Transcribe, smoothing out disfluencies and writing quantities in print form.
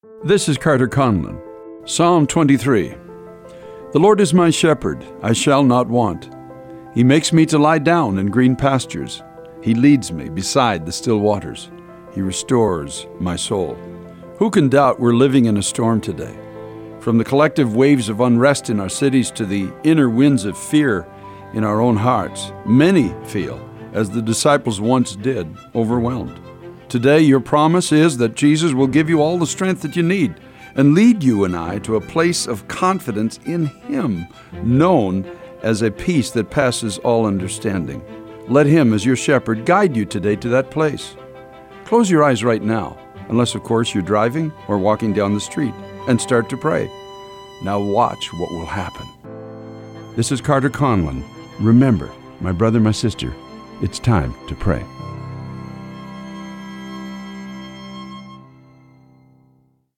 This is Carter Conlon. Psalm 23. The Lord is my shepherd, I shall not want. He makes me to lie down in green pastures. He leads me beside the still waters. He restores my soul. Who can doubt we're living in a storm today? From the collective waves of unrest in our cities to the inner winds of fear in our own hearts, many feel, as the disciples once did, overwhelmed. Today, your promise is that Jesus will give you all the strength that you need and lead you and I to a place of confidence in Him, known as a peace that passes all understanding. Let Him, as your shepherd, guide you today to that place. Close your eyes right now, unless, of course, you're driving or walking down the street, and start to pray. Now watch what will happen. This is Carter Conlon. Remember, my brother, my sister, it's time to pray.